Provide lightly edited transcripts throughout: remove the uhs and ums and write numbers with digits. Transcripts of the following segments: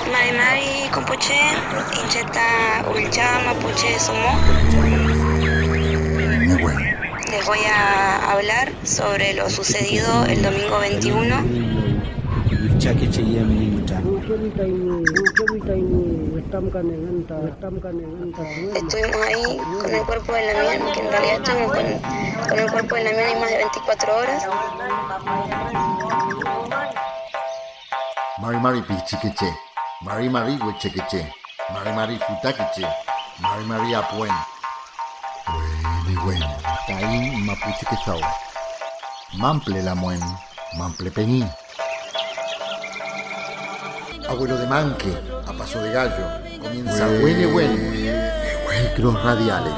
Mari Compuche, Incheta Ulcha Mapuche Sumo. Les voy a hablar sobre lo sucedido el domingo 21. Estuvimos ahí con el cuerpo de Lamien, que en realidad estuvimos con el cuerpo de Lamien hay más de 24 horas. Mari pichiqueche, Mari huechequeche, Mari futaqueche, Mari apuen. Bueno, taín mapuche quezao. Mample la muen, mample peñí. Abuelo de manque, a paso de gallo, comienza Cross radiales.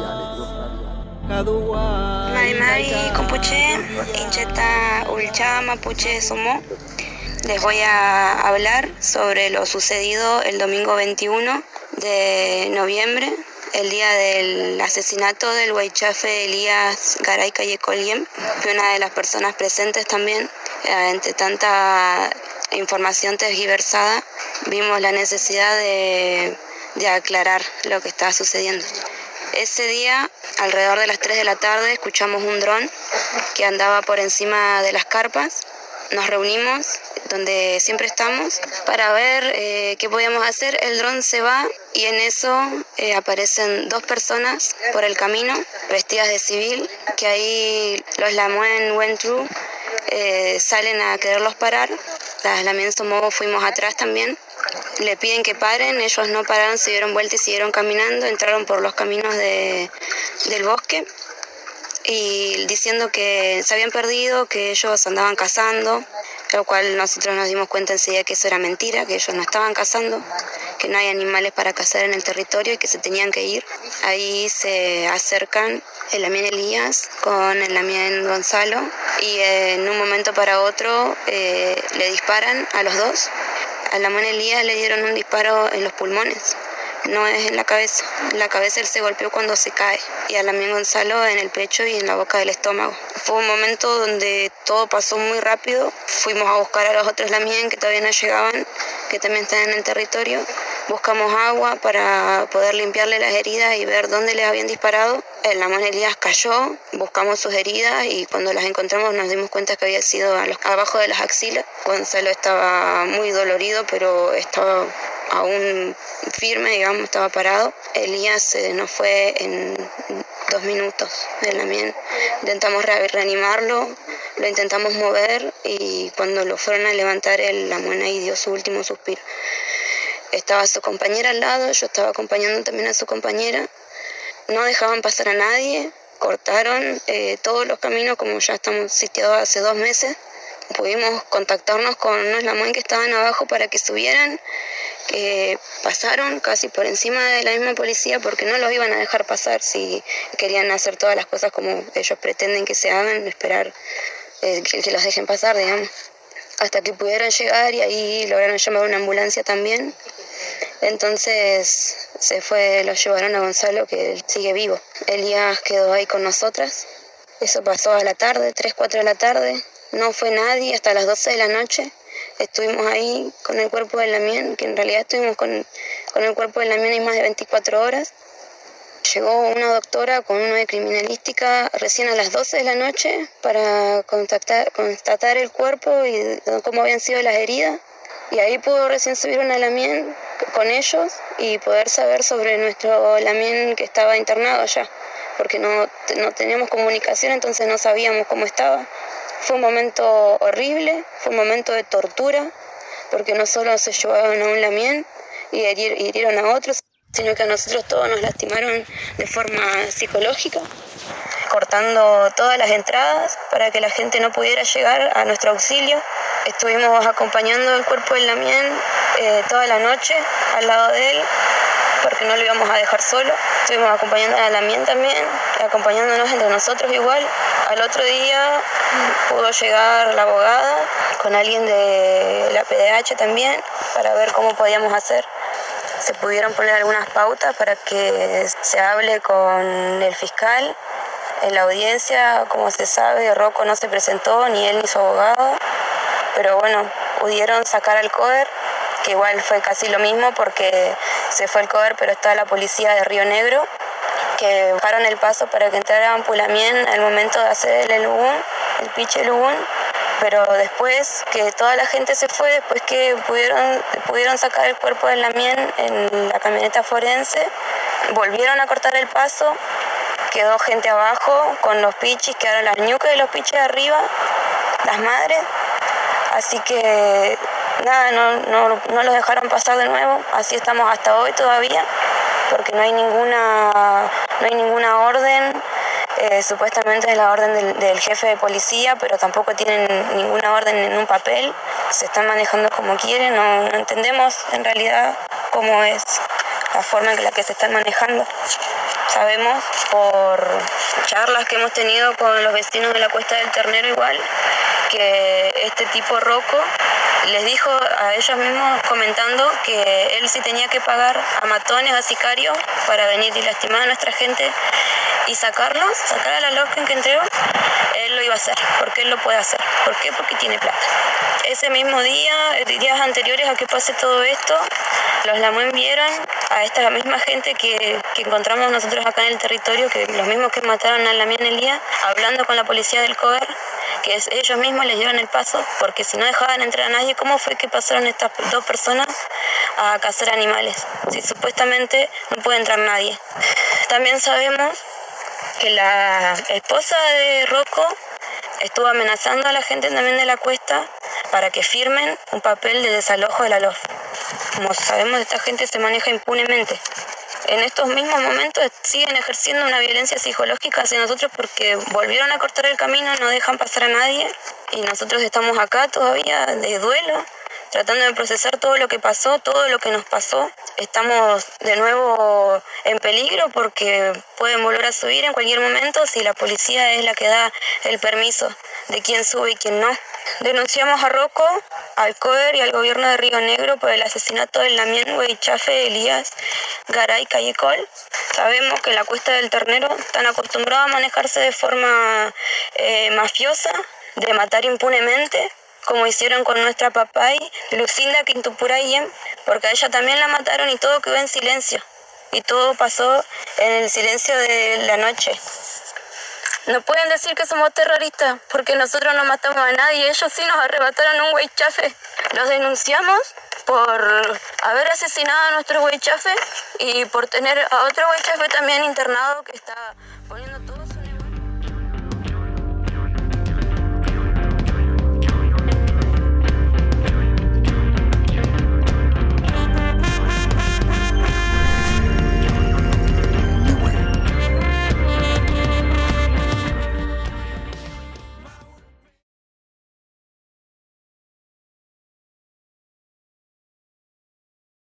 Mari Compuche, Incheta Ulcha Mapuche Sumo. Les voy a hablar sobre lo sucedido el domingo 21 de noviembre, el día del asesinato del huaychafe Elías Garay Callecoliem, una de las personas presentes también. Entre tanta información tergiversada, vimos la necesidad de aclarar lo que estaba sucediendo. Ese día, alrededor de las 3 de la tarde, escuchamos un dron que andaba por encima de las carpas. Nos reunimos, donde siempre estamos, para ver qué podíamos hacer. El dron se va y en eso aparecen 2 personas por el camino, vestidas de civil, que ahí los Lamuen went through, salen a quererlos parar. Las Lamien Somo fuimos atrás también. Le piden que paren, ellos no pararon, se dieron vuelta y siguieron caminando, entraron por los caminos del bosque y diciendo que se habían perdido, que ellos andaban cazando, lo cual nosotros nos dimos cuenta enseguida que eso era mentira, que ellos no estaban cazando, que no hay animales para cazar en el territorio y que se tenían que ir. Ahí se acercan el Lamien Elías con el Lamien Gonzalo y en un momento para otro le disparan a los dos. Al Lamien Elías le dieron un disparo en los pulmones, no es en la cabeza. En la cabeza él se golpeó cuando se cae, y a Lamien Gonzalo en el pecho y en la boca del estómago. Fue un momento donde todo pasó muy rápido. Fuimos a buscar a los otros Lamien que todavía no llegaban, que también están en el territorio. Buscamos agua para poder limpiarle las heridas y ver dónde les habían disparado. El Lamien Elías cayó, buscamos sus heridas y cuando las encontramos nos dimos cuenta que había sido abajo de las axilas. Gonzalo estaba muy dolorido, pero estaba aún firme, digamos, estaba parado. Elías nos fue en 2 minutos. El Lamien intentamos reanimarlo, lo intentamos mover y cuando lo fueron a levantar, el Lamien ahí dio su último suspiro. Estaba su compañera al lado, yo estaba acompañando también a su compañera. No dejaban pasar a nadie, cortaron todos los caminos, como ya estamos sitiados hace 2 meses. Pudimos contactarnos con unos Lamien que estaban abajo para que subieran, que pasaron casi por encima de la misma policía porque no los iban a dejar pasar si querían hacer todas las cosas como ellos pretenden que se hagan, esperar que los dejen pasar, digamos. Hasta que pudieron llegar y ahí lograron llamar a una ambulancia también. Entonces los llevaron a Gonzalo, que él sigue vivo. Elías quedó ahí con nosotras. Eso pasó a la tarde, 3, 4 de la tarde. No fue nadie hasta las 12 de la noche. Estuvimos ahí con el cuerpo de Lamien, que en realidad estuvimos con el cuerpo de Lamien hay más de 24 horas. Llegó una doctora con uno de criminalística recién a las 12 de la noche para constatar el cuerpo y cómo habían sido las heridas. Y ahí pudo recién subir una Lamien con ellos y poder saber sobre nuestro Lamien que estaba internado allá, porque no teníamos comunicación, entonces no sabíamos cómo estaba. Fue un momento horrible, fue un momento de tortura, porque no solo se llevaron a un Lamien y hirieron a otros, sino que a nosotros todos nos lastimaron de forma psicológica, cortando todas las entradas para que la gente no pudiera llegar a nuestro auxilio. Estuvimos acompañando el cuerpo del Lamien toda la noche al lado de él, porque no lo íbamos a dejar solo. Estuvimos acompañando a Lamien también, acompañándonos entre nosotros igual. Al otro día pudo llegar la abogada con alguien de la PDH también para ver cómo podíamos hacer. Se pudieron poner algunas pautas para que se hable con el fiscal. En la audiencia, como se sabe, Rocco no se presentó, ni él ni su abogado, pero bueno, pudieron sacar al CODER, que igual fue casi lo mismo porque se fue el cover, pero estaba la policía de Río Negro, que bajaron el paso para que entrara Ampulamien al momento de hacer el lugún, el piche lugún, pero después que toda la gente se fue, después que pudieron sacar el cuerpo de Lamien en la camioneta forense, volvieron a cortar el paso, quedó gente abajo con los pichis, quedaron las ñucas de los pichis arriba, las madres, así que nada, no los dejaron pasar de nuevo, así estamos hasta hoy todavía, porque no hay ninguna orden, supuestamente es la orden del jefe de policía, pero tampoco tienen ninguna orden en un papel, se están manejando como quieren, no entendemos en realidad cómo es la forma en la que se están manejando. Sabemos por charlas que hemos tenido con los vecinos de la Cuesta del Ternero igual, que este tipo Rocco les dijo a ellos mismos comentando que él sí tenía que pagar a matones, a sicarios para venir y lastimar a nuestra gente y sacar a la Losken que entró, él lo iba a hacer, porque él lo puede hacer. ¿Por qué? Porque tiene plata. Ese mismo día, días anteriores a que pase todo esto, los Lamuen vieron a esta misma gente que encontramos nosotros acá en el territorio, que los mismos que mataron a Lamien Elías, hablando con la policía del COER, que ellos mismos les dieron el paso, porque si no dejaban entrar a nadie, ¿cómo fue que pasaron estas dos personas a cazar animales? Si supuestamente no puede entrar nadie. También sabemos que la esposa de Rocco estuvo amenazando a la gente también de la Cuesta para que firmen un papel de desalojo de la LOF. Como sabemos, esta gente se maneja impunemente. En estos mismos momentos siguen ejerciendo una violencia psicológica hacia nosotros porque volvieron a cortar el camino, no dejan pasar a nadie y nosotros estamos acá todavía de duelo, tratando de procesar todo lo que pasó, todo lo que nos pasó. Estamos de nuevo en peligro porque pueden volver a subir en cualquier momento si la policía es la que da el permiso de quién sube y quién no. Denunciamos a Rocco, al COER y al gobierno de Río Negro por el asesinato de Lamien Huichafe Elías Garay Callecol. Sabemos que en la Cuesta del Ternero están acostumbrados a manejarse de forma mafiosa, de matar impunemente, como hicieron con nuestra papay, Lucinda Quintupurayem, porque a ella también la mataron y todo quedó en silencio. Y todo pasó en el silencio de la noche. No pueden decir que somos terroristas, porque nosotros no matamos a nadie, ellos sí nos arrebataron un huichafe. Los denunciamos por haber asesinado a nuestro huichafe y por tener a otro huichafe también internado que está poniendo